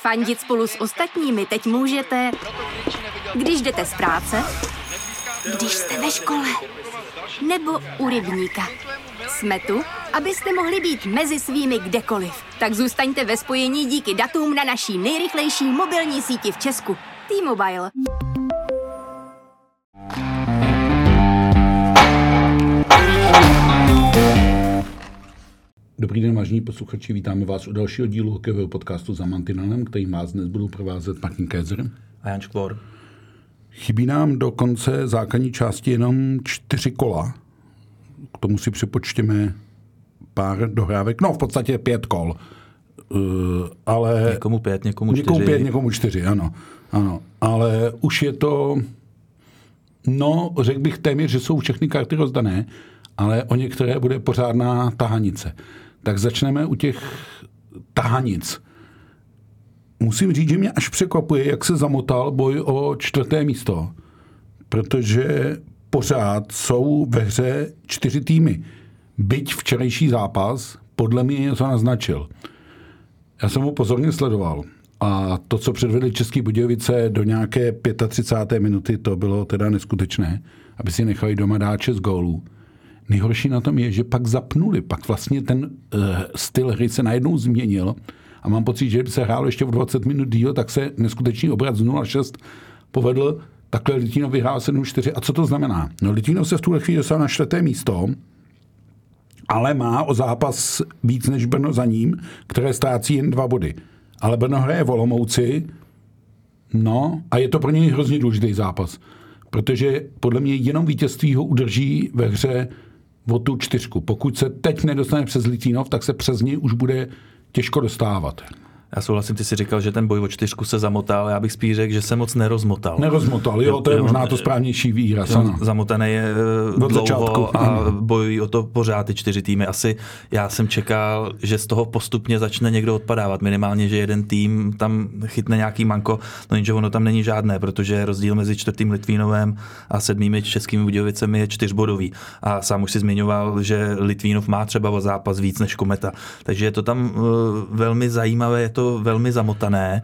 Fandit spolu s ostatními teď můžete, když jdete z práce, když jste ve škole, nebo u rybníka. Jsme tu, abyste mohli být mezi svými kdekoliv. Tak zůstaňte ve spojení díky datům na naší nejrychlejší mobilní síti v Česku. T-Mobile. Dobrý den, vážení posluchači, vítáme vás u dalšího dílu hokejového podcastu Za mantinelem, který vás dnes budou provázet Martin Kézer a Jan Škvor. Chybí nám do konce základní části jenom 4 kola. K tomu si připočtěme pár dohrávek, no v podstatě 5 kol. Ale někomu 5, někomu 4. Někomu 5, někomu 4, ano. Ale už je to, no řekl bych téměř, že jsou všechny karty rozdané, ale o některé bude pořádná tahanice. Tak začneme u těch tahanic. Musím říct, že mě až překvapuje, jak se zamotal boj o 4. místo, protože pořád jsou ve hře 4 týmy. Byť včerejší zápas podle mě něco naznačil. Já jsem ho pozorně sledoval a to, co předvedli Český Budějovice do nějaké 35. minuty, to bylo teda neskutečné, aby si nechali doma dát 6 gólů. Nejhorší na tom je, že pak zapnuli, pak vlastně ten styl hry se najednou změnil a mám pocit, že kdyby se hrálo ještě o 20 minut díl, tak se neskutečný obrat z 0-6 povedl, takhle Litvínov vyhrál 7-4. A co to znamená? No Litvínov se v tuhle chvíli dostal na 4. místo, ale má o zápas víc než Brno za ním, které ztrácí jen 2 body. Ale Brno hraje v Olomouci, no a je to pro něj hrozně důležitý zápas, protože podle mě jenom vítězství ho udrží ve hře o tu 4. Pokud se teď nedostane přes Litvínov, tak se přes něj už bude těžko dostávat. Já souhlasím, ty si říkal, že ten boj o 4 se zamotal, já bych spíš řekl, že se moc nerozmotal. Nerozmotal, jo, to je možná to správnější výraz. Zamotaný je dlouho a bojují o to pořád ty 4 týmy. Asi já jsem čekal, že z toho postupně začne někdo odpadávat. Minimálně, že jeden tým tam chytne nějaký manko, no jenže ono tam není žádné, protože rozdíl mezi 4. Litvínovem a 7. Českými Budějovicemi je 4bodový. A sám už si zmiňoval, že Litvínov má třeba o zápas víc než Kometa. Takže je to tam velmi zajímavé, je to velmi zamotané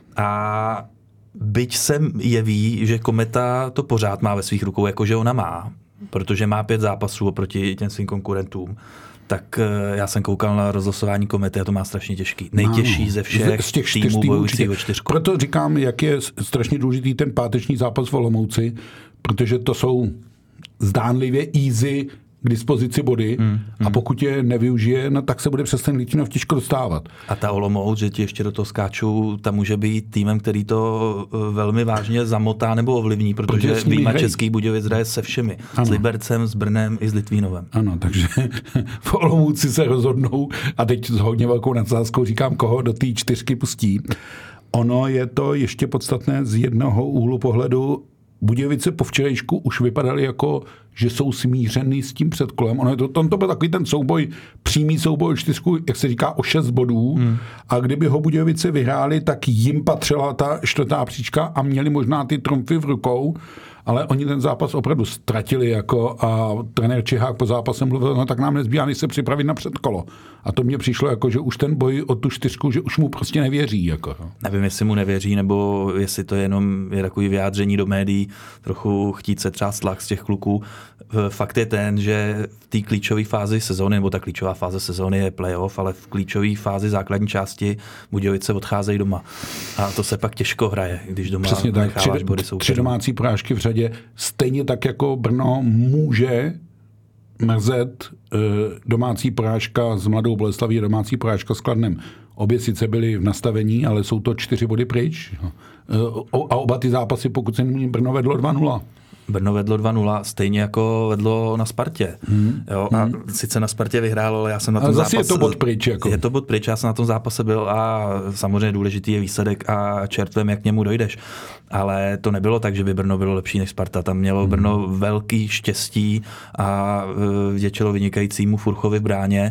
a byť se jeví, že Kometa to pořád má ve svých rukou, jakože ona má, protože má 5 zápasů oproti těm svým konkurentům, tak já jsem koukal na rozlosování Komety a to má strašně těžký. Nejtěžší ze všech z těch týmů bojujících o 4. Proto říkám, jak je strašně důležitý ten páteční zápas v Olomouci, protože to jsou zdánlivě easy k dispozici body a pokud je nevyužije, no, tak se bude přes ten Litvínov těžko dostávat. A ta Olomouc, že ti ještě do toho skáču, tam může být týmem, který to velmi vážně zamotá nebo ovlivní, protože výjima Český Budějovic hraje se všemi. Ano. S Libercem, s Brnem i s Litvínovem. Ano, takže v Olomouci se rozhodnou a teď s hodně velkou nadsázkou říkám, koho do té 4 pustí. Ono je to ještě podstatné z jednoho úhlu pohledu. Budějovice po včerejšku už vypadaly jako, že jsou smířený s tím předkolem. Ono je to byl takový ten souboj, přímý souboj 4, jak se říká, o 6 bodů. A kdyby ho Budějovice vyhráli, tak jim patřila ta 4. příčka a měli možná ty trumfy v rukou, ale oni ten zápas opravdu ztratili a trenér Čihák po zápase mluvil, no tak nám nezbývá, než se připravit na předkolo. A to mně přišlo jako, že už ten boj o tu 4, že už mu prostě nevěří. Jako. Nevím, jestli mu nevěří, nebo jestli to jenom je takový vyjádření do médií, trochu chtít se třást tlak z těch kluků. Fakt je ten, že v té klíčové fázi sezóny, nebo ta klíčová fáze sezóny je playoff, ale v klíčové fázi základní části Budějovice odcházejí doma. A to se pak těžko hraje, když doma necháváš body soupeřů. 3 domácí porážky v řadě. Stejně tak jako Brno může mrzet domácí porážka s Mladou Boleslaví a domácí porážka s Kladnem. Obě sice byly v nastavení, ale jsou to 4 body pryč. A oba ty zápasy, pokud se nemýlím, Brno vedlo 2-0. Brno vedlo 2-0, stejně jako vedlo na Spartě. Jo, a sice na Spartě vyhrálo, ale já jsem na tom zápase... je to bod pryč. Jako. Je to bod pryč, já jsem na tom zápase byl a samozřejmě důležitý je výsledek a čertvem, jak k němu dojdeš. Ale to nebylo tak, že by Brno bylo lepší než Sparta. Tam mělo Brno velký štěstí a vděčilo vynikajícímu Furchovi v bráně.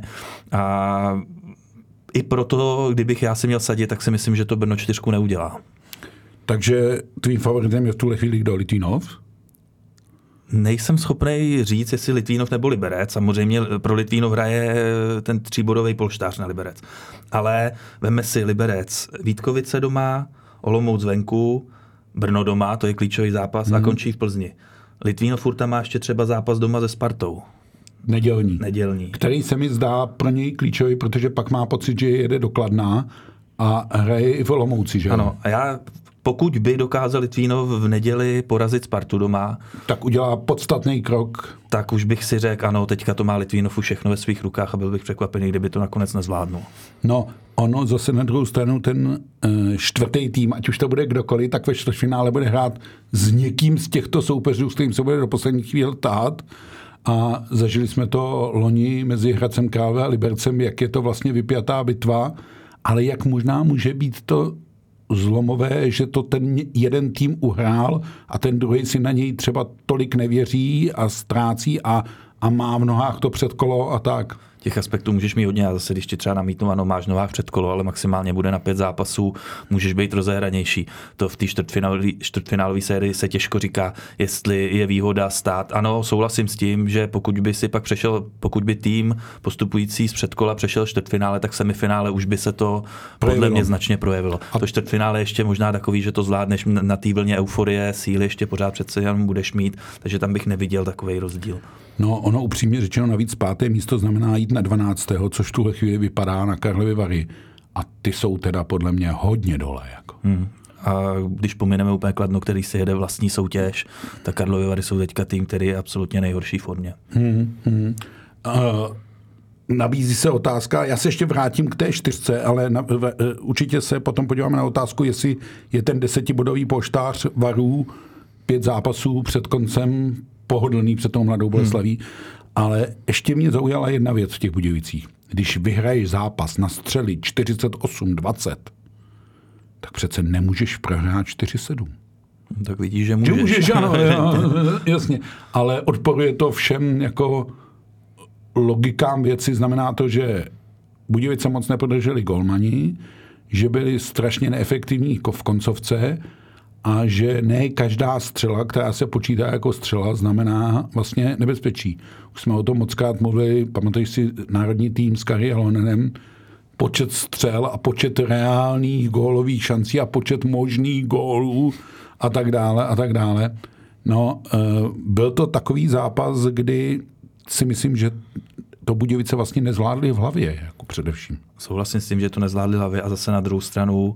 A i proto, kdybych já si měl sadit, tak si myslím, že to Brno 4 neudělá. Takže tvým favoritem je v tuhle chvíli kdo? Litvínov? Nejsem schopný říct, jestli Litvínov nebo Liberec. Samozřejmě pro Litvínov hraje ten 3bodový polštář na Liberec. Ale veme si Liberec, Vítkovice doma, Olomouc venku, Brno doma, to je klíčový zápas a končí v Plzni. Litvínov furt tam má ještě třeba zápas doma se Spartou. Nedělní. Který se mi zdá pro něj klíčový, protože pak má pocit, že jede do Kladna a hraje i v Olomouci, že? Ano, a já pokud by dokázal Litvínov v neděli porazit Spartu doma, tak udělá podstatný krok. Tak už bych si řekl, ano, teďka to má Litvínov už všechno ve svých rukách a byl bych překvapený, kdyby to nakonec nezvládnul. No, ono zase na druhou stranu ten čtvrtý tým, ať už to bude kdokoliv, tak ve čtvrtfinále bude hrát s někým z těchto soupeřů, s kterým se bude do posledních chvíl tahat. A zažili jsme to loni mezi Hradcem Králové a Libercem, jak je to vlastně vypjatá bitva, ale jak možná může být to zlomové, že to ten jeden tým uhrál a ten druhý si na něj třeba tolik nevěří a ztrácí a má v nohách to předkolo a tak. Těch aspektů můžeš mít hodně a zase, když ti třeba namítnu, ano, máš novách předkolo, ale maximálně bude na 5 zápasů, můžeš být rozehranější. To v té čtvrtfinálové sérii se těžko říká, jestli je výhoda stát. Ano, souhlasím s tím, že pokud by tým postupující z předkola přešel čtvrtfinále, tak semifinále už by se to podle mě značně projevilo. To čtvrtfinále ještě možná takový, že to zvládneš na té vlně euforie, síly ještě pořád přece jenom budeš mít, takže tam bych neviděl takový rozdíl. No, ono upřímně řečeno navíc 5. místo znamená jít na 12., což v tuhle chvíli vypadá na Karlovy Vary. A ty jsou teda podle mě hodně dole. Jako. A když pomineme úplně Kladno, který si jede vlastní soutěž, tak Karlovy Vary jsou teďka tým, který je absolutně nejhorší formě. Nabízí se otázka, já se ještě vrátím k té 4, ale určitě se potom podíváme na otázku, jestli je ten 10bodový polštář Varů 5 zápasů před koncem pohodlný před tou Mladou Boleslaví, ale ještě mě zaujala jedna věc v těch Budějovicích. Když vyhraješ zápas na střely 48-20, tak přece nemůžeš prohrát 4-7. Tak vidíš, že můžeš. Ano, jasně. Ale odporuje to všem jako logikám věci. Znamená to, že Budějovice moc nepodrželi golmani, že byli strašně neefektivní v koncovce a že ne každá střela, která se počítá jako střela, znamená vlastně nebezpečí. Už jsme o tom mockrát mluvili, pamatuješ si národní tým s Kari Halonenem, počet střel a počet reálných gólových šancí a počet možných gólů a tak dále a tak dále. No, byl to takový zápas, kdy si myslím, že to Budějovice vlastně nezvládli v hlavě, jako především. Souhlasím s tím, že to nezvládli v hlavě a zase na druhou stranu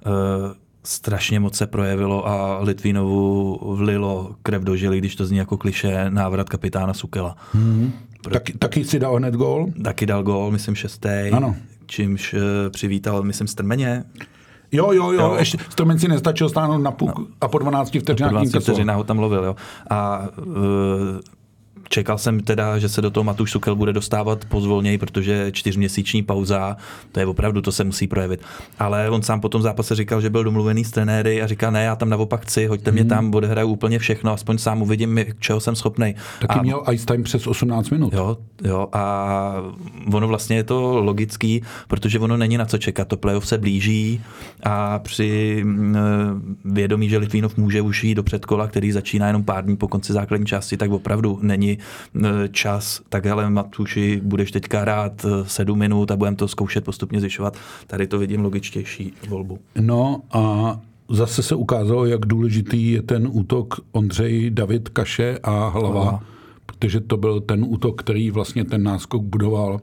strašně moc se projevilo a Litvínovu vlilo krev do žily, když to zní jako klišé, návrat kapitána Sukela. Taky si dal hned gól? Taky dal gól, myslím 6. Ano. Čímž přivítal, myslím, Strmeně. Jo. Ještě Strmen si nestačil stáhnout na puk a po 12 vteřinách. Po 12 vteřinách ho tam lovil, jo. A čekal jsem teda, že se do toho Matuš Sukel bude dostávat pozvolněji, protože 4měsíční pauza, to je opravdu, to se musí projevit. Ale on sám po tom zápase říkal, že byl domluvený s trenéry a říkal, ne, já tam naopak chci, hoďte mě tam, odehraju úplně všechno, aspoň sám uvidím, čeho jsem schopnej. Taky měl ice time přes 18 minut. Jo, a ono vlastně je to logický, protože ono není na co čekat, to playoff se blíží a při vědomí, že Litvínov může už jít do předkola, který začíná jenom pár dní po konci základní části, tak opravdu není čas, tak ale Matuši, budeš teďka hrát 7 minut a budeme to zkoušet postupně zvyšovat. Tady to vidím logičtější volbu. No a zase se ukázalo, jak důležitý je ten útok Ondřej, David, Kaše a Hlava, protože to byl ten útok, který vlastně ten náskok budoval.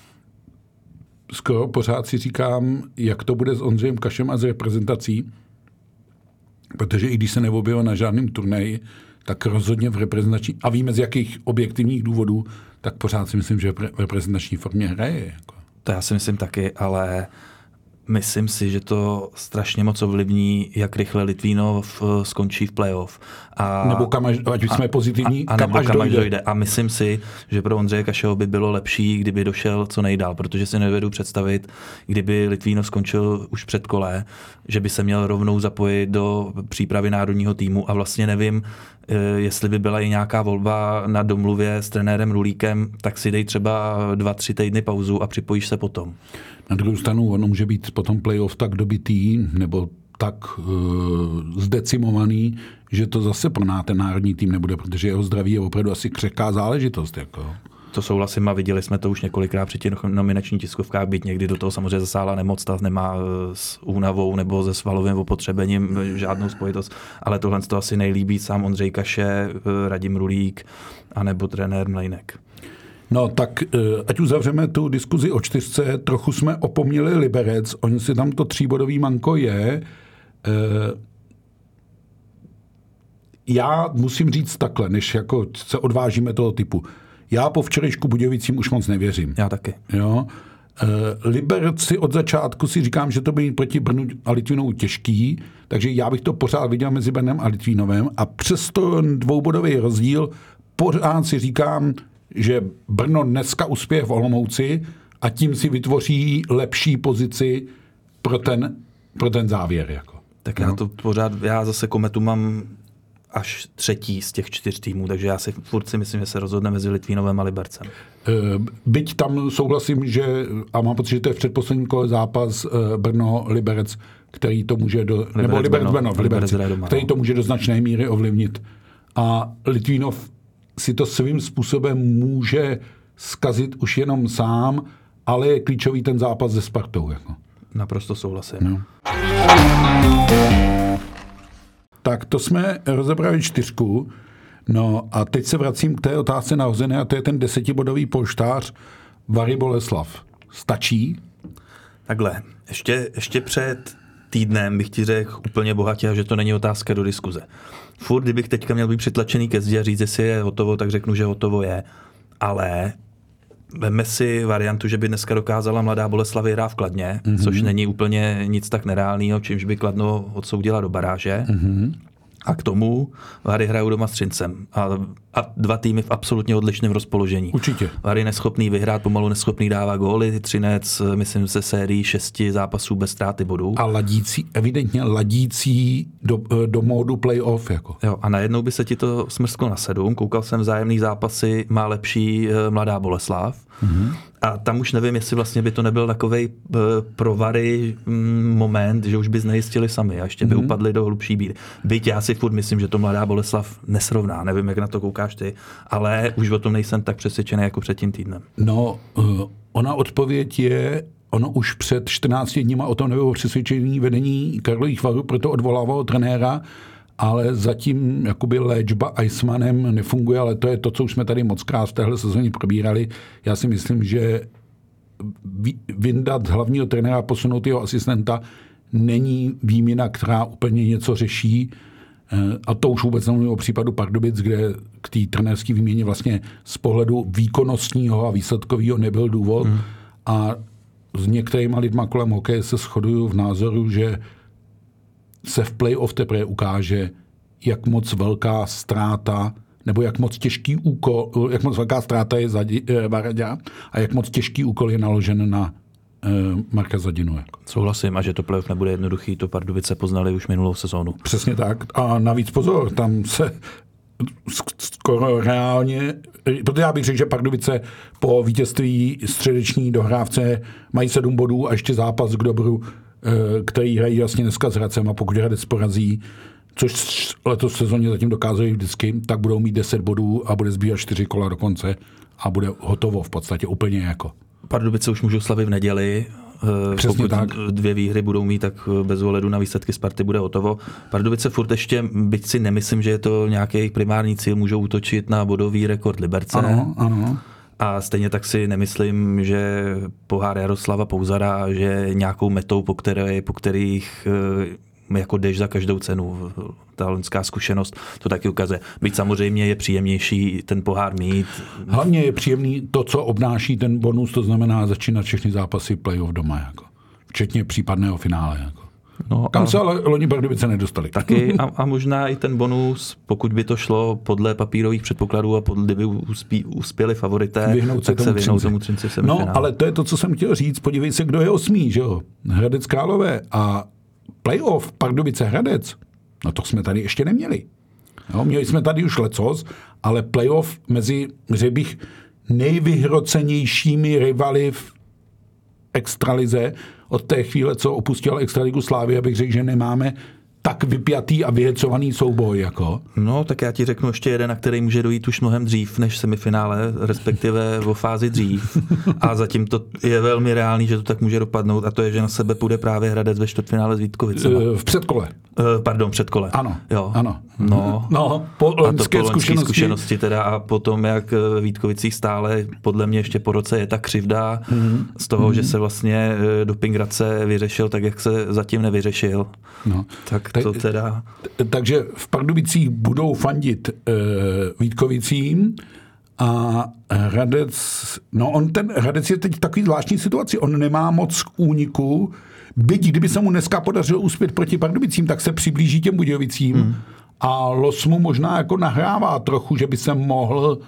Skoro pořád si říkám, jak to bude s Ondřejem Kašem a s reprezentací, protože i když se neobjevil na žádném turnaji, tak rozhodně v reprezentační, a víme z jakých objektivních důvodů, tak pořád si myslím, že v reprezentační formě hraje. Jako. To já si myslím taky, ale myslím si, že to strašně moc ovlivní, jak rychle Litvínov skončí v playoff. Nebo ať jsme pozitivní, kam až dojde. A myslím si, že pro Ondřeje Kašeho by bylo lepší, kdyby došel co nejdál, protože si nedovedu představit, kdyby Litvínov skončil už před kole, že by se měl rovnou zapojit do přípravy národního týmu a vlastně nevím, jestli by byla i nějaká volba na domluvě s trenérem Rulíkem, tak si dej třeba 2-3 týdny pauzu a připojíš se potom. Na druhou stranu, ono může být potom playoff tak dobitý, nebo tak zdecimovaný, že to zase pro ten národní tým nebude, protože jeho zdraví je opravdu asi křehká záležitost. Jako. To souhlasím a viděli jsme to už několikrát při těch nominačních tiskovkách, byť někdy do toho samozřejmě zasáhla nemoc, ta nemá s únavou nebo se svalovým opotřebením žádnou spojitost, ale tohle to asi nejlíbí sám Ondřej Kaše, Radim Rulík anebo trenér Mlejnek. No tak ať uzavřeme tu diskuzi o 4, trochu jsme opomněli Liberec, oni si tam to 3bodový manko je. Já musím říct takhle, než jako se odvážíme toho typu. Já po včerejšku Budějovicím už moc nevěřím. Já taky. Jo? Liberci od začátku si říkám, že to bude proti Brnu a Litvínovu těžký, takže já bych to pořád viděl mezi Brnem a Litvínovem a přesto 2bodový rozdíl pořád si říkám, že Brno dneska uspěje v Olomouci a tím si vytvoří lepší pozici pro ten závěr. Jako. Tak já zase Kometu mám až 3. z těch 4 týmů, takže já si furt si myslím, že se rozhodne mezi Litvínovem a Libercem. Byť tam souhlasím, že a mám pocit, že to je v předposledním kole zápas Brno-Liberec, který to může nebo Liberec-Brno v Liberci, který to může do značné míry ovlivnit. A Litvínov si to svým způsobem může zkazit už jenom sám, ale je klíčový ten zápas se Spartou. Jako. Naprosto souhlasím. No. Tak to jsme rozebrali 4. No a teď se vracím k té otázce nahozené a to je ten 10bodový polštář Vary Boleslav. Stačí? Takhle, ještě před týdnem bych ti řekl úplně bohatě, že to není otázka do diskuze. Furt, kdybych teďka měl být přitlačený ke zdi a říct, jestli je hotovo, tak řeknu, že hotovo je. Ale veme si variantu, že by dneska dokázala mladá Boleslav vyhrát v Kladně, což není úplně nic tak nereálného, čímž by Kladno odsoudila do baráže. A k tomu Vary hrajou doma s Třincem. A 2 týmy v absolutně odlišném rozpoložení. Určitě. Vary neschopný vyhrát, pomalu neschopný dává góly. Třinec, myslím, se sérii 6 zápasů bez ztráty bodů. A evidentně ladící do módu playoff. Jako. Jo, a najednou by se ti to smrsklo na 7. Koukal jsem vzájemný zápasy, má lepší mladá Boleslav. A tam už nevím, jestli vlastně by to nebyl takovej pro Vary moment, že už by znejistili sami a ještě by upadli do hlubší bídy. Byť já si furt myslím, že to mladá Boleslav nesrovná. Nevím, jak na to koukáš ty, ale už o tom nejsem tak přesvědčený jako před tím týdnem. No, ona odpověď je, ono už před 14 dníma o tom nebylo přesvědčení vedení Karlových Varů, proto odvolávalo trenéra, ale zatím jakoby léčba Eismanem nefunguje, ale to je to, co už jsme tady mockrát v téhle sezóně probírali. Já si myslím, že vyndat hlavního trenéra a posunout jeho asistenta není výměna, která úplně něco řeší. A to už vůbec nemluvím o případu Pardubic, kde k té trenérské výměně vlastně z pohledu výkonnostního a výsledkového nebyl důvod. A s některýma lidma kolem hokeje se shoduju v názoru, že se v playoff teprve ukáže, jak moc velká ztráta nebo jak moc těžký úkol, jak moc velká ztráta je Varaďa a jak moc těžký úkol je naložen na Marka Zadinu. Souhlasím a že to playoff nebude jednoduchý, to Pardubice poznali už minulou sezónu. Přesně tak. A navíc pozor, tam se skoro reálně, protože já bych řekl, že Pardubice po vítězství středeční dohrávce mají 7 bodů a ještě zápas k dobru, který hrají vlastně dneska s Hradcem a pokud Hradec porazí, což letos v sezóně zatím dokázali vždycky, tak budou mít 10 bodů a bude zbývat 4 kola do konce a bude hotovo v podstatě úplně jako. Pardubice už můžou slavit v neděli. Přesně pokud tak. 2 výhry budou mít, tak bez ohledu na výsledky Sparty bude hotovo. Pardubice furt ještě, byť si nemyslím, že je to nějaký primární cíl, můžou útočit na bodový rekord Liberce. Ano. A stejně tak si nemyslím, že pohár Jaroslava Pouzara, že nějakou metou, po kterých jako jdeš za každou cenu. Ta loňská zkušenost to taky ukazuje. Byť samozřejmě je příjemnější ten pohár mít. Hlavně je příjemný to, co obnáší ten bonus, to znamená začínat všechny zápasy playoff doma. Jako. Včetně případného finále. Jako. No, kam se ale loni Pardubice nedostali. Taky a možná i ten bonus, pokud by to šlo podle papírových předpokladů a kdyby uspěli favorité, tak se vyhnou tomu Třinci v semifinále. No, ale to je to, co jsem chtěl říct. Podívej se, kdo je 8. Že jo? Hradec Králové a playoff Pardubice Hradec. No to jsme tady ještě neměli. Jo, měli jsme tady už lecos, ale playoff mezi, řekl bych, nejvyhrocenějšími rivaly v extralize od té chvíle, co opustil extraligu Slávy, abych řekl, že nemáme tak vypjatý a vyhecovaný souboj, jako. No, tak já ti řeknu ještě jeden, na který může dojít už mnohem dřív než semifinále, respektive o fázi dřív. A zatím to je velmi reálný, že to tak může dopadnout, a to je, že na sebe půjde právě Hradec ve čtvrtfinále s Vítkovicemi. V předkole. Pardon, předkole. Ano, jo. ano. No, po loňské zkušenosti teda, a potom, jak v Vítkovicích stále, podle mě ještě po roce je ta křivda z toho, že se vlastně doping Hradce vyřešil tak, jak se zatím nevyřešil. No. Tak to teda... Takže v Pardubicích budou fandit Vítkovicím a Hradec, ten Hradec je teď v takový zvláštní situaci, on nemá moc k úniku, byť kdyby se mu dneska podařilo uspět proti Pardubicím, tak se přiblíží těm Budějovicím a los mu možná jako nahrává trochu, že by se mohl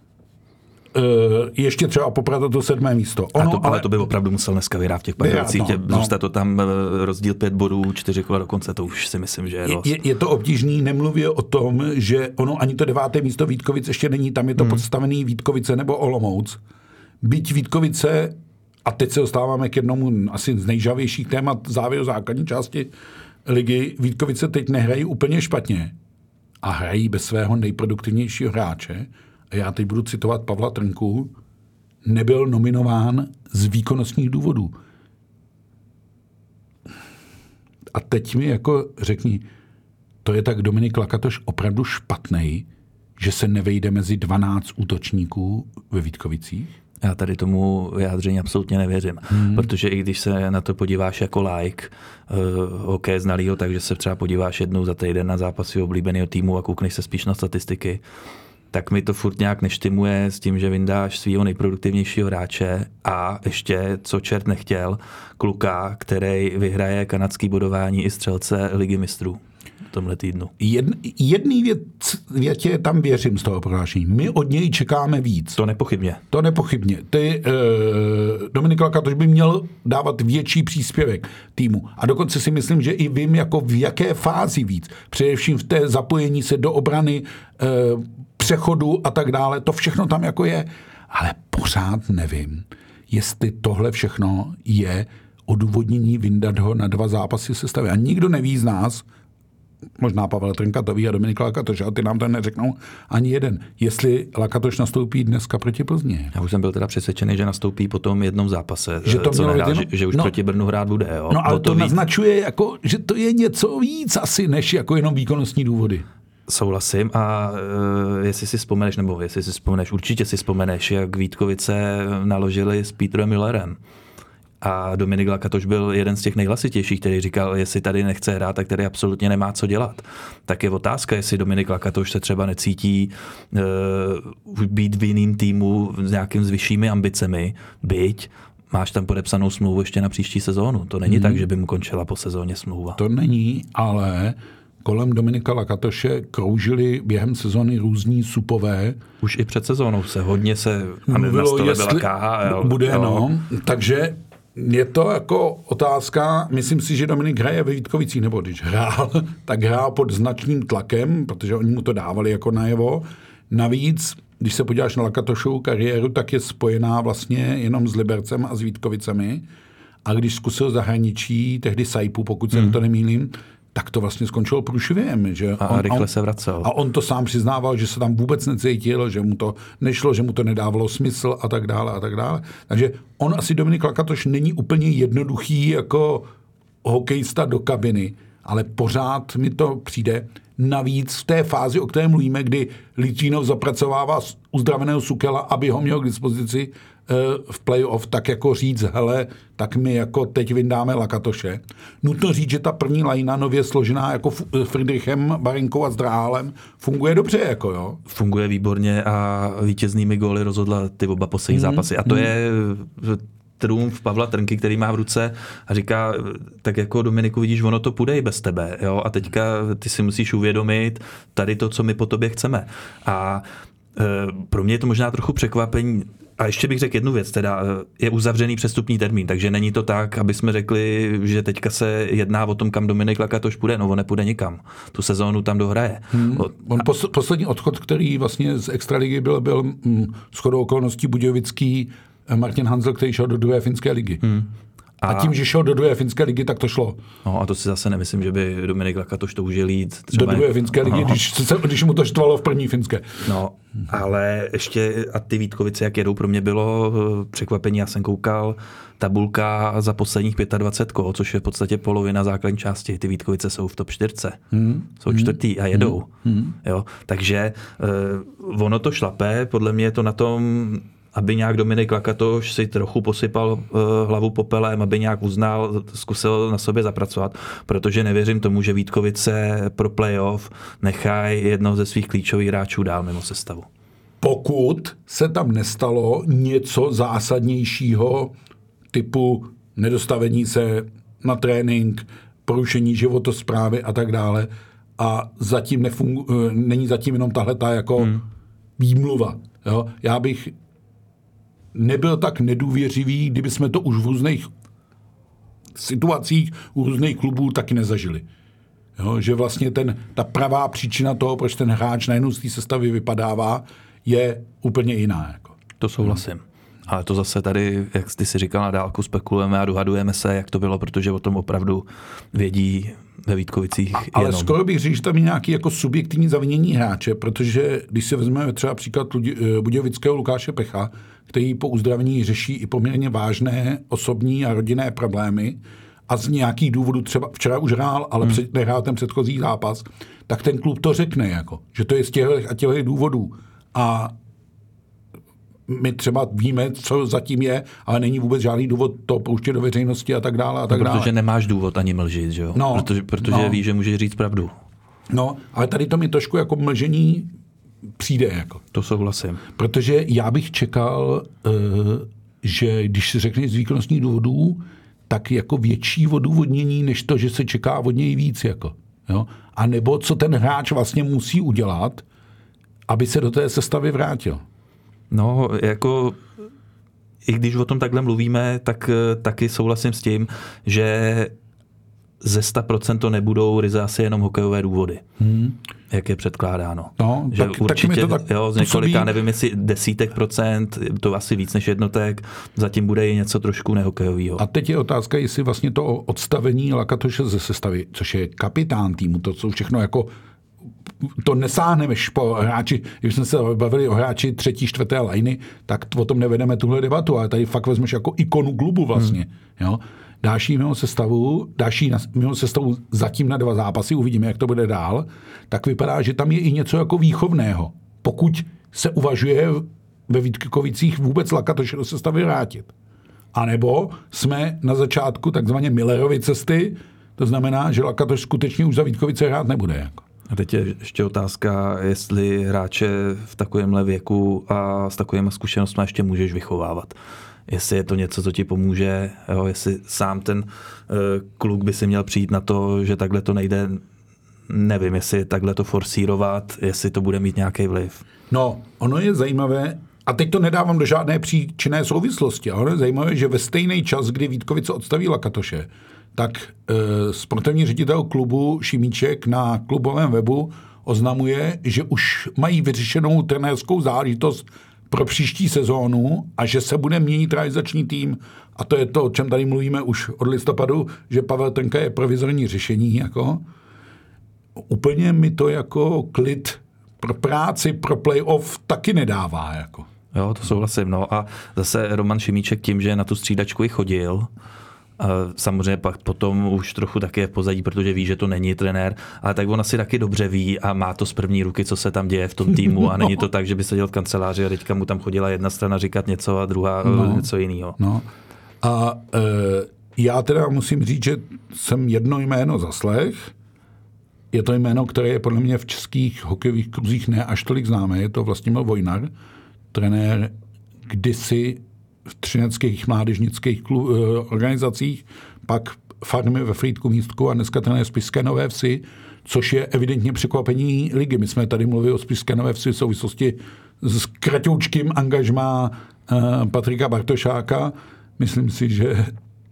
ještě třeba poprat to 7. místo. Ale to by opravdu musel dneska vyhrát v těch Pardubicích. Zůstat to tam rozdíl 5 bodů, 4 kola do konce, to už si myslím, že je dost. Je to obtížný, nemluvě o tom, že ani to 9. místo Vítkovic ještě není, tam je to podstavený Vítkovice nebo Olomouc. Byť Vítkovice, a teď se dostáváme k jednomu asi z nejžavějších témat závěru základní části ligy, Vítkovice teď nehrají úplně špatně a hrají bez svého nejproduktivnějšího hráče. A já teď budu citovat Pavla Trnku, nebyl nominován z výkonnostních důvodů. A teď mi jako řekni, to je tak Dominik Lakatoš opravdu špatnej, že se nevejde mezi 12 útočníků ve Vítkovicích? Já tady tomu vyjádření absolutně nevěřím, protože i když se na to podíváš jako like, hokej znalýho, takže se třeba podíváš jednou za týden na zápasy oblíbeného týmu a koukneš se spíš na statistiky, tak mi to furt nějak neštimuje s tím, že vyndáš svýho nejproduktivnějšího hráče a ještě, co čert nechtěl, kluka, který vyhraje kanadský bodování i střelce Ligy mistrů v tomhle týdnu. Jedný větě tam věřím z toho prohlášení. My od něj čekáme víc. To nepochybně. Dominik Lakatoš by měl dávat větší příspěvek týmu. A dokonce si myslím, že i vím, jako v jaké fázi víc. Především v té zapojení se do obrany, přechodu a tak dále. To všechno tam jako je. Ale pořád nevím, jestli tohle všechno je odůvodnění vyndat ho na 2 zápasy sestavy. A nikdo neví z nás, možná Pavel Trnka to ví a Dominik Lakatoš, ale ty nám to neřeknou ani jeden. Jestli Lakatoš nastoupí dneska proti Plzni. Já už jsem byl teda přesvědčený, že nastoupí po tom jednom zápase, že už proti Brnu hrát bude. Jo? No ale to naznačuje, jako, že to je něco víc asi, než jako jenom výkonnostní důvody. Souhlasím a jestli si vzpomeneš, určitě si vzpomeneš, jak Vítkovice naložili s Petrem Müllerem. A Dominik Lakatoš byl jeden z těch nejhlasitějších, který říkal, jestli tady nechce hrát, tak tady absolutně nemá co dělat. Tak je otázka, jestli Dominik Lakatoš se třeba necítí být v jiným týmu s nějakým vyššími ambicemi, byť máš tam podepsanou smlouvu ještě na příští sezónu. To není tak, že by mu končila po sezóně smlouva. To není, ale kolem Dominika Lakatoše kroužili během sezóny různí supové. Už i před sezónou se hodně na stole byla KHL. Bude, takže je to jako otázka, myslím si, že Dominik hraje ve Vítkovicích, nebo když hrál, tak hrál pod značným tlakem, protože oni mu to dávali jako najevo. Navíc, když se podíváš na Lakatošovu kariéru, tak je spojená vlastně jenom s Libercem a s Vítkovicemi. A když zkusil zahraničí, tehdy Saipu, pokud se to nemýlím, tak to vlastně skončilo průšvihem. Že a rychle se vracel. A on to sám přiznával, že se tam vůbec necítil, že mu to nešlo, že mu to nedávalo smysl a tak dále a tak dále. Takže on asi Dominik Lakatoš není úplně jednoduchý jako hokejista do kabiny, ale pořád mi to přijde. Navíc v té fázi, o které mluvíme, kdy Litvínov zapracovává uzdraveného Sukela, aby ho měl k dispozici v playoff, tak jako říct, hele, tak my jako teď vyndáme Lakatoše. Nutno říct, že ta první lajna nově složená jako Friedrichem, Barinkou a Zdrálem funguje dobře, jako jo. Funguje výborně a vítěznými góly rozhodla ty oba poslední zápasy. A to je trumf Pavla Trnky, který má v ruce a říká, tak jako Dominiku, vidíš, ono to půjde i bez tebe, jo, a teďka ty si musíš uvědomit tady to, co my po tobě chceme. A pro mě je to možná trochu překvapení. A ještě bych řekl jednu věc, teda je uzavřený přestupní termín, takže není to tak, aby jsme řekli, že teďka se jedná o tom, kam Dominik Lakatoš půjde, no on nepůjde nikam. Tu sezónu tam dohraje. Poslední odchod, který vlastně z extraligy byl shodou okolností Budějovický Martin Hanzel, který šel do 2. finské ligy. A tím, že šel do 2. finské ligy, tak to šlo. No a to si zase nemyslím, že by Dominik Lakatoš toužil jít. Do 2. finské ligy, když mu to štvalo v 1. finské. No, ale ještě a ty Vítkovice, jak jedou, pro mě bylo překvapení. Já jsem koukal, tabulka za posledních 25 kol, což je v podstatě polovina základní části. Ty Vítkovice jsou v top 4. Jsou 4. a jedou. Jo? Takže ono to šlape, podle mě je to na tom, aby nějak Dominik Lakatoš si trochu posypal hlavu popelem, aby nějak uznal, zkusil na sobě zapracovat, protože nevěřím tomu, že Vítkovice pro playoff nechají jednoho ze svých klíčových hráčů dál mimo sestavu. Pokud se tam nestalo něco zásadnějšího typu nedostavení se na trénink, porušení životosprávy a tak dále a zatím není zatím jenom tahleta jako výmluva. Jo? Já bych nebyl tak nedůvěřivý, kdyby jsme to už v různých situacích u různých klubů taky nezažili. Jo? Že vlastně ta pravá příčina toho, proč ten hráč najednou z té sestavy vypadává, je úplně jiná. Jako. To souhlasím. Ale to zase tady, jak ty si říkal, na dálku spekulujeme a dohadujeme se, jak to bylo, protože o tom opravdu vědí ve Vítkovicích ale jenom. Skoro bych říct, že tam je nějaký jako subjektivní zavinění hráče, protože když si vezmeme třeba příklad budějovického Lukáše Pecha, který po uzdravení řeší i poměrně vážné osobní a rodinné problémy a z nějakých důvodů třeba včera už hrál, ale nehrál ten předchozí zápas, tak ten klub to řekne, jako, že to je z těch důvodů. A my třeba víme, co zatím je, ale není vůbec žádný důvod to pouštět do veřejnosti a tak dále. A tak dále. Protože nemáš důvod ani mlžit, že jo? No, protože víš, že můžeš říct pravdu. No, ale tady to mi trošku jako mlžení přijde. Jako. To souhlasím. Protože já bych čekal, že když si řekneš z výkonnostních důvodů, tak jako větší odůvodnění, než to, že se čeká od něj víc. Jako, jo? A nebo co ten hráč vlastně musí udělat, aby se do té sestavy vrátil. No, jako i když o tom takhle mluvíme, tak taky souhlasím s tím, že ze 100% to nebudou ryze asi jenom hokejové důvody. Jak je předkládáno. No, že tak, určitě, to tak jo, z několika, nevím jestli desítek procent, to asi víc než jednotek, zatím bude i něco trošku nehokejového. A teď je otázka, jestli vlastně to odstavení Lakatoše ze sestavy, což je kapitán týmu, to jsou všechno jako to nesáhneme po hráči, když jsme se bavili o hráči 3., 4. lajny, tak o tom nevedeme tuhle debatu, ale tady fakt vezmeš jako ikonu klubu vlastně. Jo? Další mimo sestavu zatím na 2 zápasy, uvidíme, jak to bude dál, tak vypadá, že tam je i něco jako výchovného. Pokud se uvažuje ve Vítkovicích vůbec Lakatoše do sestavy vrátit. A nebo jsme na začátku takzvaně Millerovy cesty, to znamená, že Lakatoš skutečně už za Vítkovice hrát nebude. Jako. A teď je ještě otázka, jestli hráče v takovémhle věku a s takovými zkušenostmi ještě můžeš vychovávat. Jestli je to něco, co ti pomůže, jo, jestli sám ten kluk by si měl přijít na to, že takhle to nejde, nevím, jestli takhle to forsírovat, jestli to bude mít nějaký vliv. No, ono je zajímavé, a teď to nedávám do žádné příčinné souvislosti, ale ono je zajímavé, že ve stejný čas, kdy Vítkovice odstaví Lakatoše, tak sportovní ředitel klubu Šimíček na klubovém webu oznamuje, že už mají vyřešenou trenérskou záležitost pro příští sezónu a že se bude měnit realizační tým. A to je to, o čem tady mluvíme už od listopadu, že Pavel Trnka je provizorní řešení. Jako. Úplně mi to jako klid pro práci, pro playoff taky nedává. Jako. Jo, to souhlasím. No a zase Roman Šimíček tím, že na tu střídačku i chodil, samozřejmě pak potom už trochu taky je v pozadí, protože ví, že to není trenér, ale tak on asi taky dobře ví a má to z první ruky, co se tam děje v tom týmu a není to tak, že by seděl v kanceláři a teďka mu tam chodila jedna strana říkat něco a druhá něco jiného. No. A já teda musím říct, že jsem jedno jméno zaslech. Je to jméno, které je podle mě v českých hokejových kruzích ne až tolik známé. Je to Vlastimil Vojnar, trenér kdysi v třineckých mládežnických organizacích, pak farmy ve Frýdku Místku a dneska trenér Spišské Nové Vsi, což je evidentně překvapení ligy. My jsme tady mluvili o Spišské Nové Vsi v souvislosti s kratoučkým angažmá Patrika Bartošáka. Myslím si, že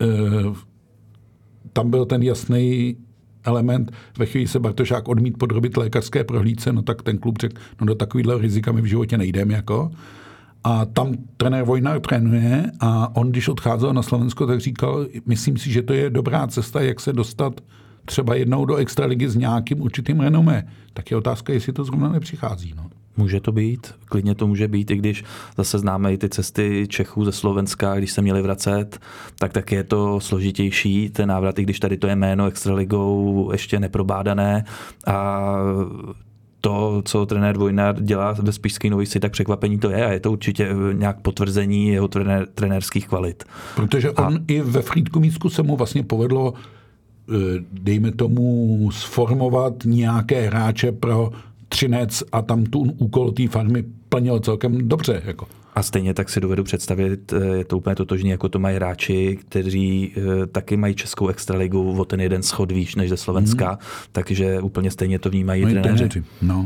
tam byl ten jasný element, ve chvíli se Bartošák odmít podrobit lékařské prohlídce, no tak ten klub řekl, no do takovýhle rizika my v životě nejdeme jako. a tam trenér Vojnar trénuje a on, když odcházel na Slovensko, tak říkal, myslím si, že to je dobrá cesta, jak se dostat třeba jednou do extraligy s nějakým určitým renomé. Tak je otázka, jestli to zrovna nepřichází. No. Může to být, klidně to může být, i když zase známe i ty cesty Čechů ze Slovenska, když se měli vracet, tak je to složitější, ten návrat, i když tady to je jméno extraligou ještě neprobádané a to, co trenér Vojnar dělá ve Spišské Novici, tak překvapení to je a je to určitě nějak potvrzení jeho trenérských kvalit. Protože on i ve Frýdku-Místku se mu vlastně povedlo, dejme tomu, sformovat nějaké hráče pro Třinec a tam tu úkol té farmy plnil celkem dobře. Jako. A stejně tak si dovedu představit, je to úplně totožný, jako to mají hráči, kteří taky mají českou extraligu o ten jeden schod výš než ze Slovenska, takže úplně stejně to vnímají trenéři.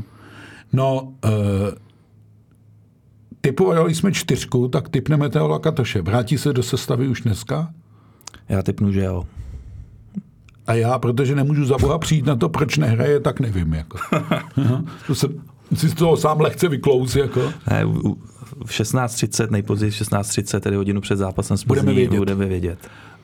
Typovali jsme 4, tak typneme Theo Lakatoše. Vrátí se do sestavy už dneska? Já typnu, že jo. A já, protože nemůžu za boha přijít na to, proč nehraje, tak nevím. Jako. To jsem si z toho sám lehce vyklous. Jako. Ne, v 16:30, nejpozději v 16:30, tedy hodinu před zápasem budeme vědět.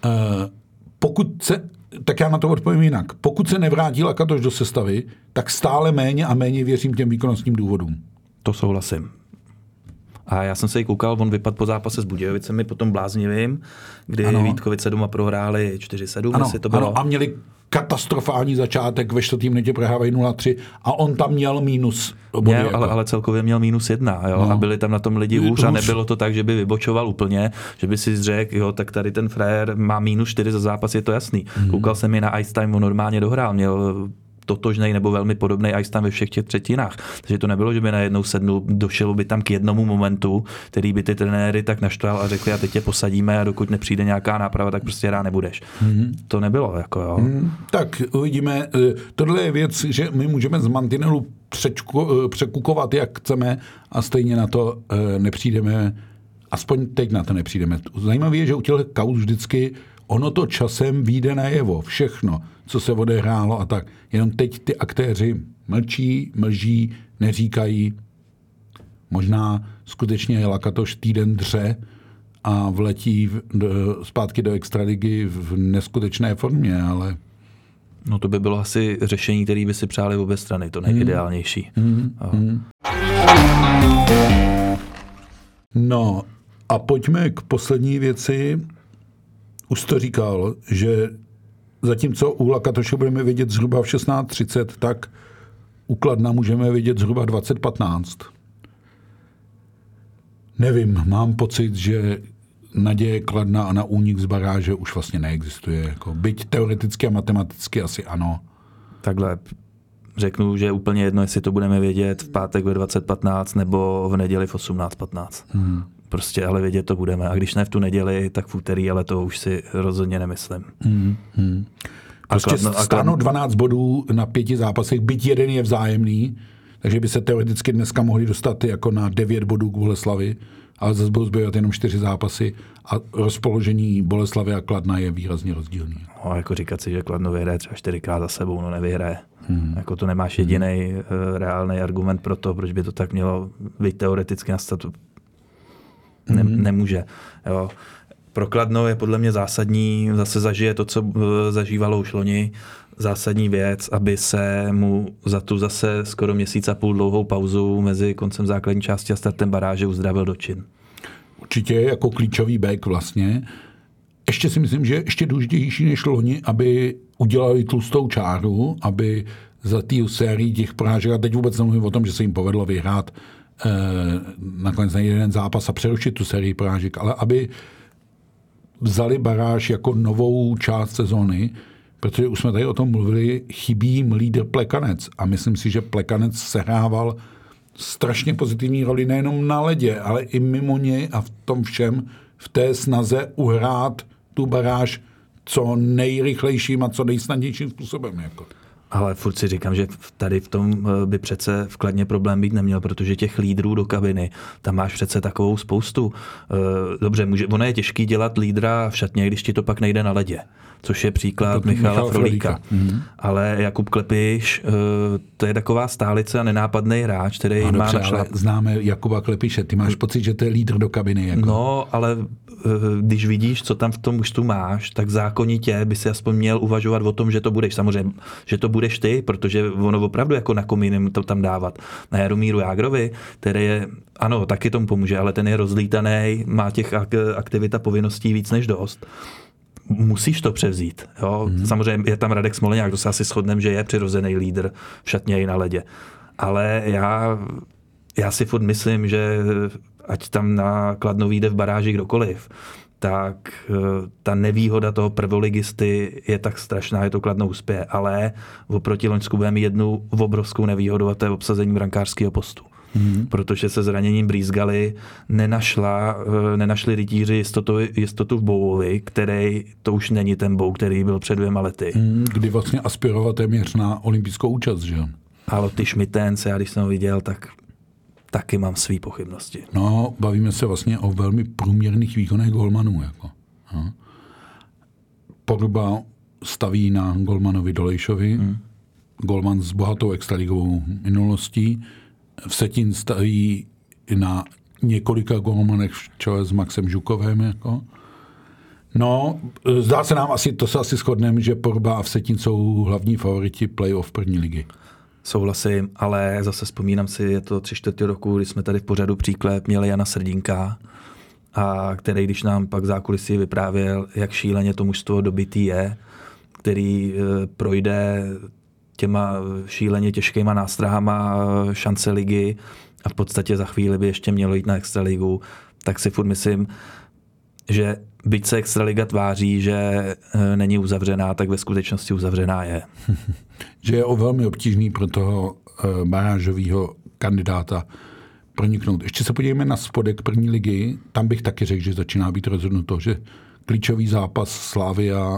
Tak já na to odpovím jinak. Pokud se nevrátí Lakatoš do sestavy, tak stále méně a méně věřím těm výkonnostním důvodům. To souhlasím. A já jsem se i koukal, on vypadl po zápase s Budějovicemi, potom bláznivým, kdy Vítkovice doma prohráli 4-7, jestli to bylo. Ano, a měli katastrofální začátek, ve 4. minutě prohrávají 0-3 a on tam měl minus. Ale celkově měl -1, jo? A byli tam na tom lidi hůř a nebylo to tak, že by vybočoval úplně, že by si řekl, jo, tak tady ten frajer má -4 za zápas, je to jasný. Koukal jsem mi na Ice Time, on normálně dohrál, měl totožnej nebo velmi podobný ice tam ve všech těch třetinách. Takže to nebylo, že by najednou sednul, došel by tam k jednomu momentu, který by ty trenéry tak naštval a řekli, a teď tě posadíme a dokud nepřijde nějaká náprava, tak prostě hrát nebudeš. To nebylo. Jako, jo. Tak uvidíme. Tohle je věc, že my můžeme z mantinelu překukovat, jak chceme a stejně na to nepřijdeme, aspoň teď na to nepřijdeme. Zajímavé je, že u těch kauz vždycky ono to časem vyjde najevo, všechno, co se odehrálo a tak. Jenom teď ty aktéři mlží, neříkají. Možná skutečně Lakatoš týden dře a vletí zpátky do extraligy v neskutečné formě, ale... No to by bylo asi řešení, které by si přáli obě strany, to nejideálnější. No a pojďme k poslední věci. Už to říkal, že zatímco u Lakatoše budeme vidět zhruba v 16:30, tak u Kladna můžeme vidět zhruba 20:15. Nevím, mám pocit, že naděje Kladna a na únik z baráže už vlastně neexistuje. Jako byť teoreticky a matematicky asi ano. Takhle řeknu, že je úplně jedno, jestli to budeme vědět v pátek ve 20:15 nebo v neděli v 18:15. Prostě ale vědět to budeme. A když ne v tu neděli, tak v úterý, ale to už si rozhodně nemyslím. Prostě stáhnou 12 bodů na 5 zápasech, byť jeden je vzájemný, takže by se teoreticky dneska mohli dostat jako na 9 bodů k Boleslavi, ale zase budou zbývat jenom 4 zápasy a rozpoložení Boleslavy a Kladna je výrazně rozdílný. No, jako říkat si, že Kladno vyhraje třeba 4krát za sebou, no nevyhraje. Jako to nemáš jediný reálný argument pro to, proč by to tak mělo být teoreticky nastat. Nemůže. Jo. Pro Kladno je podle mě zásadní, zase zažije to, co zažívalo už loni, zásadní věc, aby se mu za tu zase skoro měsíc a půl dlouhou pauzu mezi koncem základní části a startem baráže uzdravil dočin. Určitě jako klíčový back vlastně. Ještě si myslím, že ještě důležitější než loni, aby udělali tlustou čáru, aby za té sérii těch porážek, a teď vůbec nemluvím o tom, že se jim povedlo vyhrát nakonec na jeden zápas a přerušit tu sérii porážek, ale aby vzali baráž jako novou část sezóny, protože už jsme tady o tom mluvili, chybí jim lídr Plekanec a myslím si, že Plekanec sehrával strašně pozitivní roli nejenom na ledě, ale i mimo něj a v tom všem v té snaze uhrát tu baráž co nejrychlejším a co nejsnadnějším způsobem. Jako. Ale furt si říkám, že tady v tom by přece v Kladně problém být neměl, protože těch lídrů do kabiny, tam máš přece takovou spoustu. Dobře, ono je těžký dělat lídra v šatně, když ti to pak nejde na ledě, což je příklad Michala Frolíka. Ale Jakub Klepiš, to je taková stálice a nenápadný hráč, který ano, má našlap. Známe Jakuba Klepiše, ty máš pocit, že to je lídr do kabiny. Jako. No, ale když vidíš, co tam v tom mužstvu máš, tak zákonitě by si aspoň měl uvažovat o tom, že to budeš. Samozřejmě, že to budeš ty, protože ono opravdu jako na komínem to tam dávat. Na Jaromíru Jágrovi, který je, ano, taky tomu pomůže, ale ten je rozlítaný, má těch aktivit a povinností víc než dost. Musíš to převzít. Jo? Samozřejmě je tam Radek Smoleňák, to se asi shodneme, že je přirozený lídr v šatně i na ledě. Ale já si furt myslím, že ať tam na Kladno vyjde v baráži kdokoliv, tak ta nevýhoda toho prvoligisty je tak strašná, je to Kladno uspěje. Ale oproti Loňsku budeme jednu obrovskou nevýhodu a to je obsazení brankářského postu. Protože se zraněním Brýzgaly nenašli rytíři jistotu v Bouvovi, který to už není ten Bou, který byl před 2 lety. Kdy vlastně aspiroval téměř na olympijskou účast, že jo? Ale ty Schmittens, já když jsem ho viděl, tak taky mám svý pochybnosti. No, bavíme se vlastně o velmi průměrných výkonech golmanů. Jako. No. Podoba staví na golmanovi Dolejšovi, golman s bohatou extraligovou minulostí, Vsetín staví na několika golmanech v čele s Maxem Žukovem. Jako. No, zdá se nám to se asi shodneme, že Porba a Vsetín jsou hlavní favoriti playoff první ligy. Souhlasím, ale zase vzpomínám si, je to 3/4 roku, kdy jsme tady v pořadu Příklep měli Jana Srdínka, a který, když nám pak zákulisí vyprávěl, jak šíleně to mužstvo dobytý je, který projde těma šíleně těžkýma nástrahama šance ligy a v podstatě za chvíli by ještě mělo jít na extraligu, tak si furt myslím, že byť se extraliga tváří, že není uzavřená, tak ve skutečnosti uzavřená je. Že je velmi obtížný pro toho barážového kandidáta proniknout. Ještě se podívejme na spodek první ligy. Tam bych taky řekl, že začíná být rozhodnuto, že klíčový zápas Slavia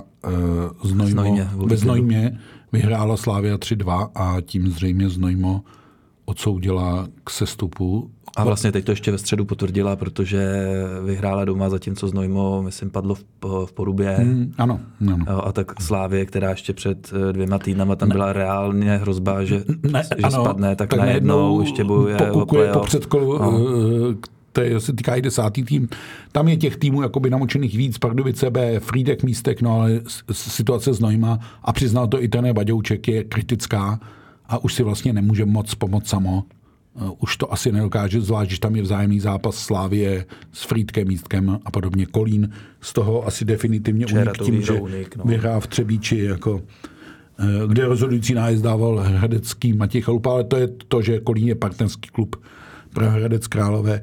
ve Znojmě vyhrála Slavia 3-2 a tím zřejmě Znojmo odsoudila k sestupu. A vlastně teď to ještě ve středu potvrdila, protože vyhrála doma, zatímco Znojmo, myslím, padlo v Porubě. Ano. A tak Slávie, která ještě před 2 týdnama tam byla reálně hrozba, že spadne, tak najednou ještě bojuje o playoff. Po předkolu, to se týká i 10. tým. Tam je těch týmů jakoby namočených víc, Pardubice B, Frýdek, Místek, no ale situace Znojma, a přiznal to i trenér Baďouček, je kritická a už si vlastně nemůže moc pomoct samo. Už to asi nedokáže, zvlášť, že tam je vzájemný zápas Slávie s Frýdkem, Místkem a podobně. Kolín z toho asi definitivně unik tím, že vyhrál v Třebíči, jako, kde rozhodující nájezd dával hradecký Matěj Chalupa, ale to je to, že Kolín je partnerský klub pro Hradec Králové.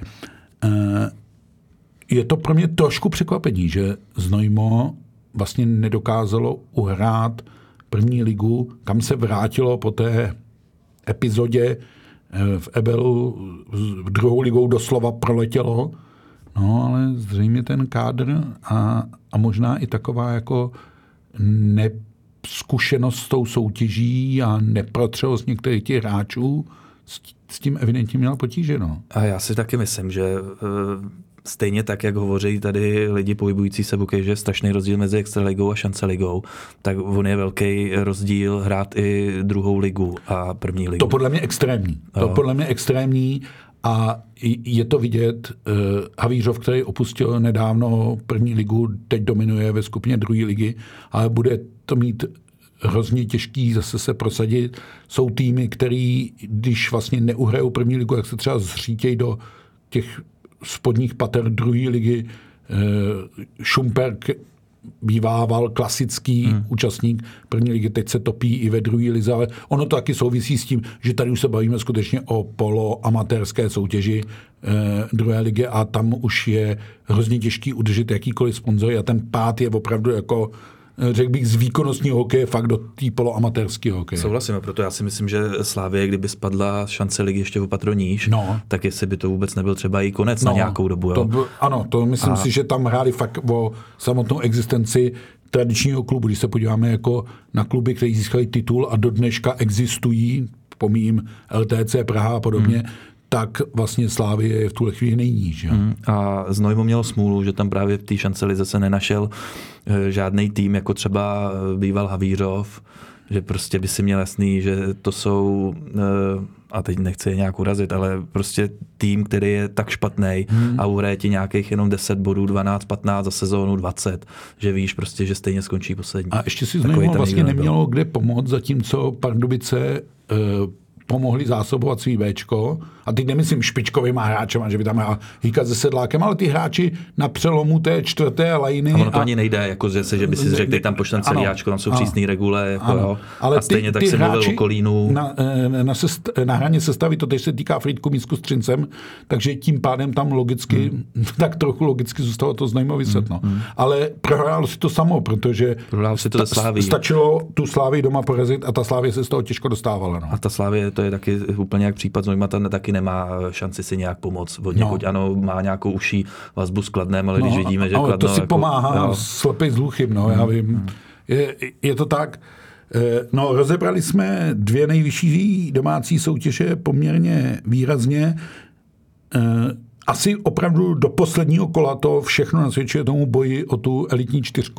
Je to pro mě trošku překvapení, že Znojmo vlastně nedokázalo uhrát první ligu, kam se vrátilo po té epizodě v Ebelu, v druhou ligou doslova proletělo. No, ale zřejmě ten kádr a možná i taková jako neskušenost s tou soutěží a neprotřelost některých těch hráčů s tím evidentně měla potíže. No. A já si taky myslím, že stejně tak, jak hovoří tady lidi pohybující se bokej, že je strašný rozdíl mezi extraligou a šanceligou, tak on je velký rozdíl hrát i druhou ligu a první ligu. To podle mě extrémní. A je to vidět. Havířov, který opustil nedávno první ligu, teď dominuje ve skupině druhé ligy, ale bude to mít hrozně těžký zase se prosadit. Jsou týmy, který, když vlastně neuhrajou první ligu, jak se třeba zřítějí do těch spodních pater druhé ligy. Šumperk bývával klasický účastník první ligy, teď se topí i ve druhé lize, ale ono to taky souvisí s tím, že tady už se bavíme skutečně o poloamatérské soutěži druhé ligy a tam už je hrozně těžký udržet jakýkoliv sponzory a ten pád je opravdu jako, řekl bych, z výkonnostního hokeje fakt do té poloamatérského hokeje. Souhlasím, proto já si myslím, že Slavie, kdyby spadla šance ligy ještě o patro níž, tak jestli by to vůbec nebyl třeba i konec na nějakou dobu. Jo? To myslím si, že tam hráli fakt o samotnou existenci tradičního klubu, když se podíváme jako na kluby, které získali titul a do dneška existují, pomíjím LTC, Praha a podobně, tak vlastně Slavie je v tuhle chvíli nejníž. A Znojmo mělo smůlu, že tam právě v té šancelize se nenašel žádný tým, jako třeba býval Havířov, že prostě by si měl jasný, že to jsou, a teď nechci je nějak urazit, ale prostě tým, který je tak špatný a uhraje ti nějakých jenom 10 bodů, 12, 15 za sezónu 20, že víš prostě, že stejně skončí poslední. A ještě si Znojmo vlastně nemělo kde pomoct, zatímco Pardubice pomohli zásobovat svý Bčko. A teď nemyslím špičkovýma hráčema, že by tam hrál Hýka se Sedlákem, ale ty hráči na přelomu té čtvrté lajny. A ono to ani nejde, jako že by si řekl, tam pošlem celý Ačko, tam jsou přísný regule. Jako, ale a stejně tak jsem mluvil o Kolínu. Na hraně sestavy, to teď se týká Frýdku Mísku s Třincem, takže tím pádem tam logicky, tak trochu logicky zůstalo to Znojmo vyset. Ale prohrál si to samo, protože stačilo tu Slávii doma porazit a ta Slávie se z toho těžko dostávala. A ta Slávie, to je taky úplně jak případ Znojma, ta taky nemá šanci si nějak pomoct. Ano, má nějakou uší vazbu s Kladnem, ale když vidíme, že Kladno... to si pomáhá slepej s hluchým, já vím. Je to tak. Rozebrali jsme 2 nejvyšší domácí soutěže poměrně výrazně. Asi opravdu do posledního kola to všechno nasvědčuje tomu boji o tu elitní 4.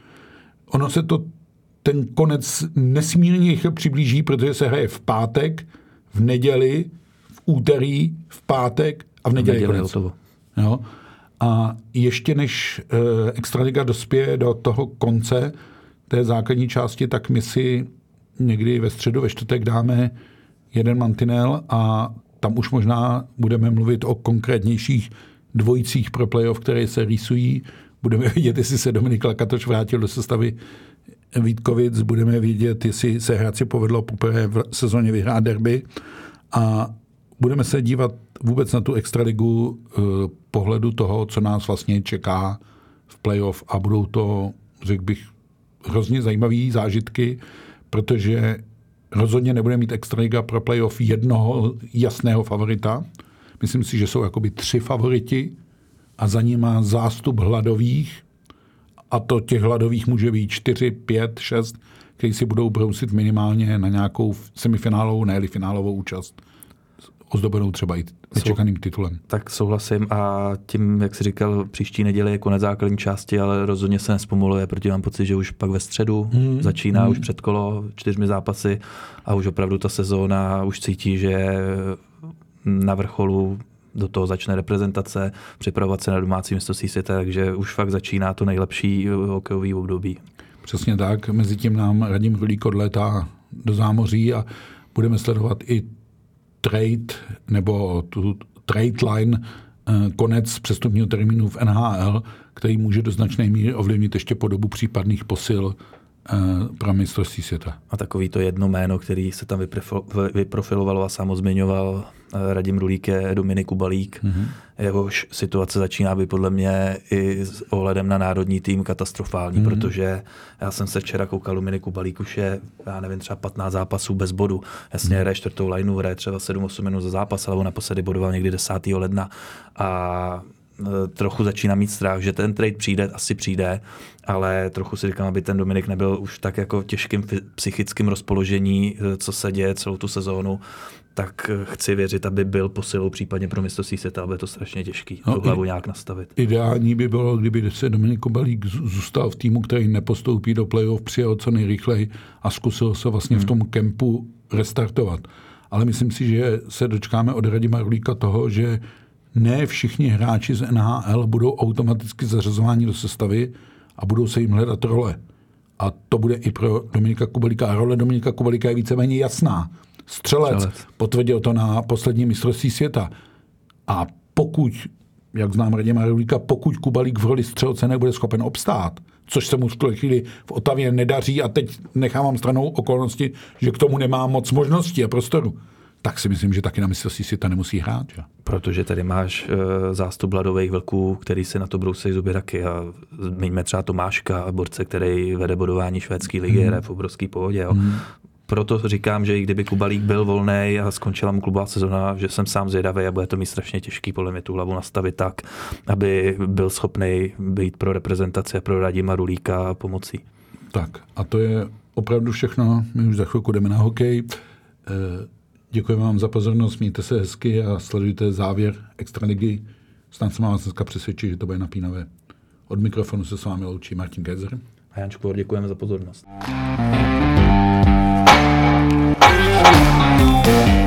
Ono se to ten konec nesmírně rychle přiblíží, protože se hraje v pátek, v neděli, v úterý, v pátek a v neděli konec. Jo? A ještě než Extraliga dospěje do toho konce té základní části, tak my si někdy ve středu, ve čtvrtek dáme jeden mantinel a tam už možná budeme mluvit o konkrétnějších dvojicích pro playoff, které se rýsují. Budeme vidět, jestli se Dominik Lakatoš vrátil do sestavy Vítkovic, budeme vidět, jestli se Hradci povedlo poprvé v sezóně vyhrát derby a budeme se dívat vůbec na tu extraligu pohledu toho, co nás vlastně čeká v playoff a budou to, řekl bych, hrozně zajímavé zážitky, protože rozhodně nebude mít extraliga pro playoff jednoho jasného favorita. Myslím si, že jsou jakoby 3 favoriti a za nima zástup hladových, a to těch hladových může být 4, 5, 6, kteří si budou brousit minimálně na nějakou semifinálovou, ne-li finálovou účast, ozdobenou třeba i nečekaným titulem. Tak souhlasím a tím, jak jsi říkal, příští neděli je konec základní části, ale rozhodně se nespomaluje, protože mám pocit, že už pak ve středu začíná už předkolo 4 zápasy a už opravdu ta sezóna už cítí, že na vrcholu do toho začne reprezentace, připravovat se na domácí mistrovství světa, takže už fakt začíná to nejlepší hokejové období. Přesně tak. Mezitím nám Radim Rulík odlétá do zámoří a budeme sledovat i trade nebo tu trade line, konec přestupního termínu v NHL, který může do značné míry ovlivnit ještě podobu případných posil pro mistrovství světa. A takový to jedno jméno, který se tam vyprofilovalo a sám zmiňoval Radim Rulík, je Dominik Kubalík. Jehož situace začíná být podle mě i s ohledem na národní tým katastrofální, protože já jsem se včera koukal, Dominik Kubalík už je, já nevím, třeba 15 zápasů bez bodu. Jasně hraje 4. lineu, hraje třeba 7-8 minut za zápas, ale on naposledy bodoval někdy 10. ledna a trochu začíná mít strach, že ten trade přijde, asi přijde, ale trochu si říkám, aby ten Dominik nebyl už tak jako v těžkým psychickém rozpoložení, co se děje celou tu sezónu, tak chci věřit, aby byl posilou případně pro mistrovství světa, ale je to strašně těžký tu hlavu nějak nastavit. Ideální by bylo, kdyby se Dominik Kubalík zůstal v týmu, který nepostoupí do playoff, přijel co nejrychleji a zkusil se vlastně v tom kempu restartovat. Ale myslím si, že se dočkáme od Radima Rulíka toho, že ne všichni hráči z NHL budou automaticky zařazováni do sestavy a budou se jim hledat role. A to bude i pro Dominika Kubalíka. A role Dominika Kubalíka je víceméně jasná. Střelec. Potvrdil to na posledním mistrovství světa. A pokud, jak znám Radima Rulíka, pokud Kubalík v roli střelce nebude schopen obstát, což se mu v té chvíli v Otavě nedaří a teď nechávám stranou okolnosti, že k tomu nemá moc možností a prostoru, tak si myslím, že taky na mistrovství světa nemusí hrát. Že? Protože tady máš zástup hladových vlků, který si na to brousejí zuby taky. A zmiňme třeba Tomáška, borce, který vede bodování švédské ligy, hraje v obrovský pohodě. Jo. proto říkám, že i kdyby Kubalík byl volnej a skončila mu klubová sezona, že jsem sám zvědavý a bude to mít strašně těžký podle mě tu hlavu nastavit tak, aby byl schopný být pro reprezentaci a pro Radima Rulíka pomocí. Tak a to je opravdu všechno. My už za chvilku jdeme na hokej. Děkuji vám za pozornost, mějte se hezky a sledujte závěr Extraligy. Snad jsem vás dneska přesvědčit, že to bude napínavé. Od mikrofonu se s vámi loučí Martin Kézer. A Jan Škvor, děkujeme za pozornost.